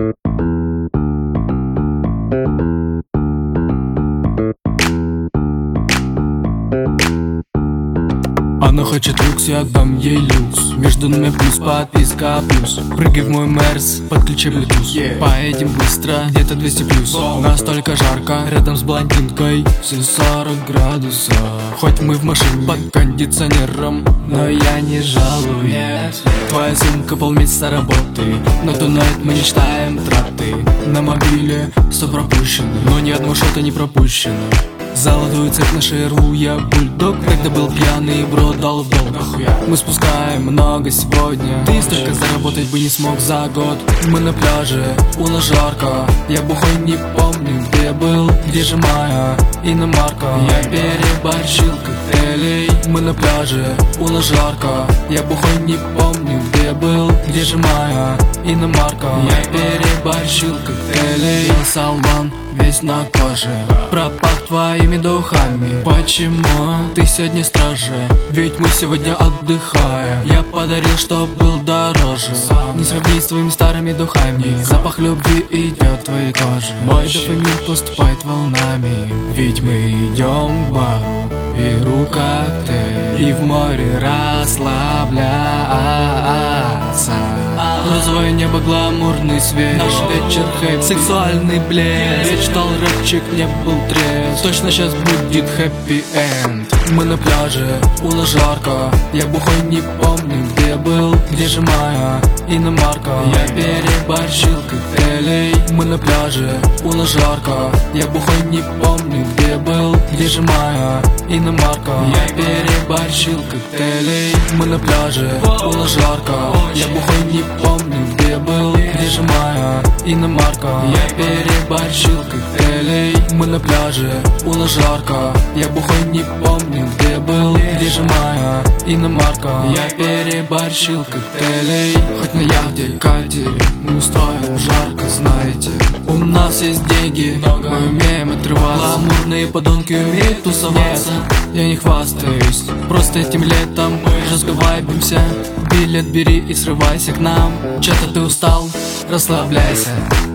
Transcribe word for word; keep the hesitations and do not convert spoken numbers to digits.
Она хочет люкс, я дам ей люкс. Между нами плюс подписка плюс. Прыгай в мой мерс, подключи блютуз. yeah. Поедем быстро, где-то двести плюс. Настолько жарко, рядом с блондинкой все сорок градусов. Хоть мы в машине под кондиционером, но я не жалуюсь. Твоя сумка полмесяца работы, но тунайт мы не читаем траты. На мобиле все пропущено, но ни одно шота не пропущено. Золотой цепь на шеру, я бульдог. Когда был пьяный, бро дал в долг. Мы спускаем много сегодня. Ты столько заработать бы не смог за год. Мы на пляже, у нас жарко. Я бухой не помню, где был. Где же моя иномарка? Я переборщил коктейлей. Мы на пляже, у нас жарко. Я бухой не помню, где был. Где же моя иномарка? Я переборщил коктейлей. Я салман, весь на коже, пропах твоими духами. Почему ты сегодня страже? Ведь мы сегодня отдыхаем. Я подарил, что был дороже. Не сравнить с твоими старыми духами. Запах любви идет в твоей коже. Мой дофамин поступает волнами. Ведь мы идем к бару, беру коктейль и в море расслабляться. Розовое небо, гламурный свет. Наш вечер хэппи, сексуальный блеск. Мечтал рэпчик, не был треск. Точно сейчас будет хэппи-энд. Мы на пляже, у нас жарко. Я бухой не помню, где был. Где же моя иномарка? Я переборщил коктейлей. Мы на пляже, у нас жарко. Я бухой не помню, где был. Где же моя иномарка? Я переборщил коктейлей. Мы на пляже, у нас жарко. Я бухой не помню, где был. Где же моя иномарка? Я переборщил коктейлей. Мы на пляже, у нас жарко. Я бухой не помню, где был. Где же моя иномарка? Я переборщил коктейлей. Хоть на яхте, катере, мы устроим жарко, знаете. У нас есть деньги, мы умеем отрываться. Гламурные подонки умеют тусоваться. Я не хвастаюсь, просто этим летом мы разговариваемся. Билет бери и срывайся к нам. Чё-то ты устал, расслабляйся.